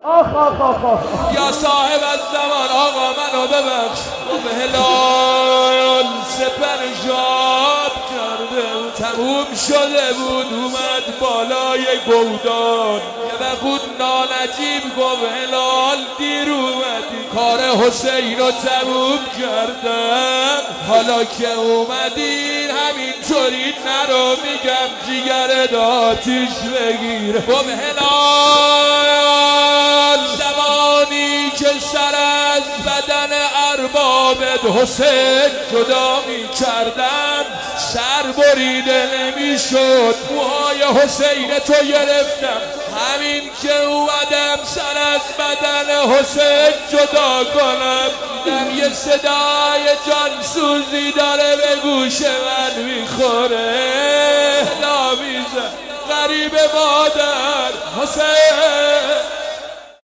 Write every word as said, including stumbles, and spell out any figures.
آخ آخ آخ آخ یا صاحب الزمان آقا منو ببخش. گفت هلال سپر جاب کرده بود، تموم شده بود، اومد بالای گودان. یه بخود نالجیب گفت هلال دیر اومدی، کار حسین رو تموم کردم، حالا که اومدین همینطوری نرو، میگم جیگر آتیش بگیر. گفت هلال زمانی که سر از بدن ارباب حسین جدا می کردم، سر بریده نمی شد، موهای حسین تو گرفتم، همین که اومدم سر از بدن حسین جدا کنم، دیدم یه صدای جانسوزی داره به گوش من میخوره، صدا میزن غریب مادر حسین.